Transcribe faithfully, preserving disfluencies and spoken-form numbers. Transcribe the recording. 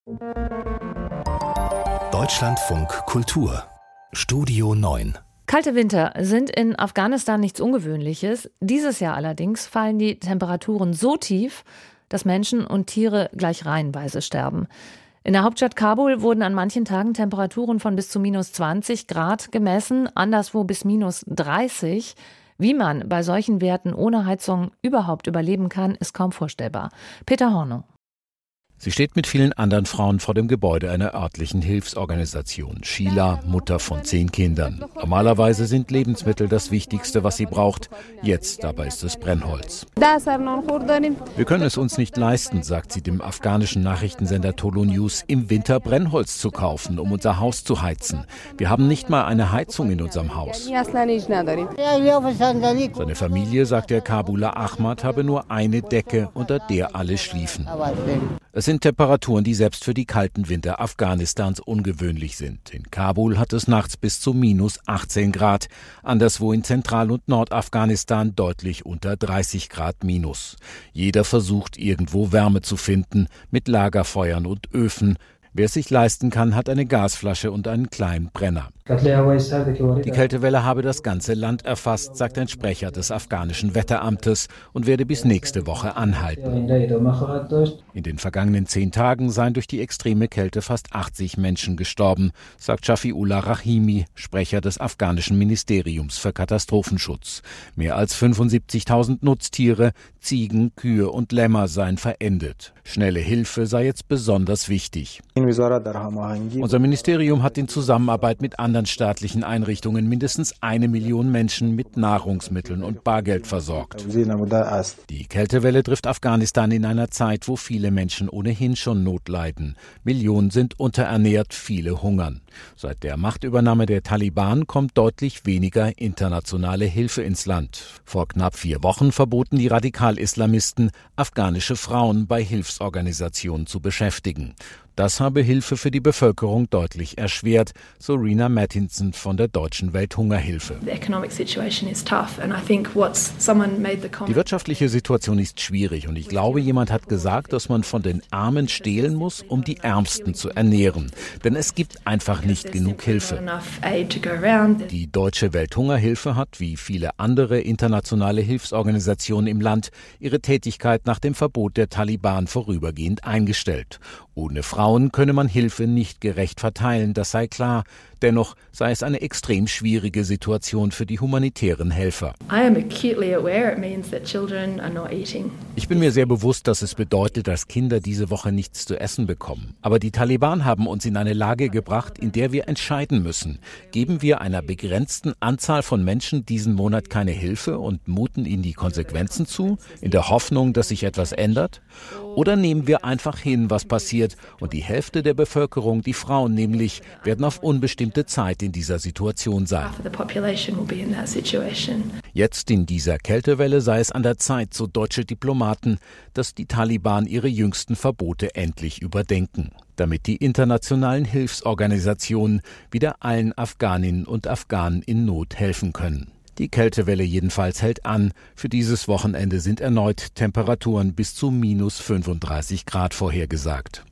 Deutschlandfunk Kultur Studio neun. Kalte Winter sind in Afghanistan nichts Ungewöhnliches. Dieses Jahr allerdings fallen die Temperaturen so tief, dass Menschen und Tiere gleich reihenweise sterben. In der Hauptstadt Kabul wurden an manchen Tagen Temperaturen von bis zu minus zwanzig Grad gemessen, anderswo bis minus dreißig. Wie man bei solchen Werten ohne Heizung überhaupt überleben kann, ist kaum vorstellbar. Peter Hornung. Sie steht mit vielen anderen Frauen vor dem Gebäude einer örtlichen Hilfsorganisation. Sheila, Mutter von zehn Kindern. Normalerweise sind Lebensmittel das Wichtigste, was sie braucht. Jetzt aber ist es Brennholz. Wir können es uns nicht leisten, sagt sie dem afghanischen Nachrichtensender Tolo News, im Winter Brennholz zu kaufen, um unser Haus zu heizen. Wir haben nicht mal eine Heizung in unserem Haus. Seine Familie, sagt der Kabuler Ahmad, habe nur eine Decke, unter der alle schliefen. Es sind Temperaturen, die selbst für die kalten Winter Afghanistans ungewöhnlich sind. In Kabul hat es nachts bis zu minus achtzehn Grad, anderswo in Zentral- und Nordafghanistan deutlich unter dreißig Grad minus. Jeder versucht, irgendwo Wärme zu finden, mit Lagerfeuern und Öfen. Wer es sich leisten kann, hat eine Gasflasche und einen kleinen Brenner. Die Kältewelle habe das ganze Land erfasst, sagt ein Sprecher des afghanischen Wetteramtes, und werde bis nächste Woche anhalten. In den vergangenen zehn Tagen seien durch die extreme Kälte fast achtzig Menschen gestorben, sagt Shafiullah Rahimi, Sprecher des afghanischen Ministeriums für Katastrophenschutz. Mehr als fünfundsiebzigtausend Nutztiere, Ziegen, Kühe und Lämmer seien verendet. Schnelle Hilfe sei jetzt besonders wichtig. Unser Ministerium hat in Zusammenarbeit mit anderen staatlichen Einrichtungen mindestens eine Million Menschen mit Nahrungsmitteln und Bargeld versorgt. Die Kältewelle trifft Afghanistan in einer Zeit, wo viele Menschen ohnehin schon Not leiden. Millionen sind unterernährt, viele hungern. Seit der Machtübernahme der Taliban kommt deutlich weniger internationale Hilfe ins Land. Vor knapp vier Wochen verboten die Radikal-Islamisten, afghanische Frauen bei Hilfsorganisationen zu beschäftigen. Das habe Hilfe für die Bevölkerung deutlich erschwert, so Rena Mattinson von der Deutschen Welthungerhilfe. Die wirtschaftliche Situation ist schwierig und ich glaube, jemand hat gesagt, dass man von den Armen stehlen muss, um die Ärmsten zu ernähren. Denn es gibt einfach nicht genug Hilfe. Die Deutsche Welthungerhilfe hat, wie viele andere internationale Hilfsorganisationen im Land, ihre Tätigkeit nach dem Verbot der Taliban vorübergehend eingestellt. Ohne Frauen könne man Hilfe nicht gerecht verteilen, das sei klar. Dennoch sei es eine extrem schwierige Situation für die humanitären Helfer. Ich bin mir sehr bewusst, dass es bedeutet, dass Kinder diese Woche nichts zu essen bekommen. Aber die Taliban haben uns in eine Lage gebracht, in der wir entscheiden müssen. Geben wir einer begrenzten Anzahl von Menschen diesen Monat keine Hilfe und muten ihnen die Konsequenzen zu, in der Hoffnung, dass sich etwas ändert? Oder nehmen wir einfach hin, was passiert, und die Hälfte der Bevölkerung, die Frauen nämlich, werden auf unbestimmte Zeit in dieser Situation sein. Jetzt in dieser Kältewelle sei es an der Zeit, so deutsche Diplomaten, dass die Taliban ihre jüngsten Verbote endlich überdenken, damit die internationalen Hilfsorganisationen wieder allen Afghaninnen und Afghanen in Not helfen können. Die Kältewelle jedenfalls hält an. Für dieses Wochenende sind erneut Temperaturen bis zu minus fünfunddreißig Grad vorhergesagt.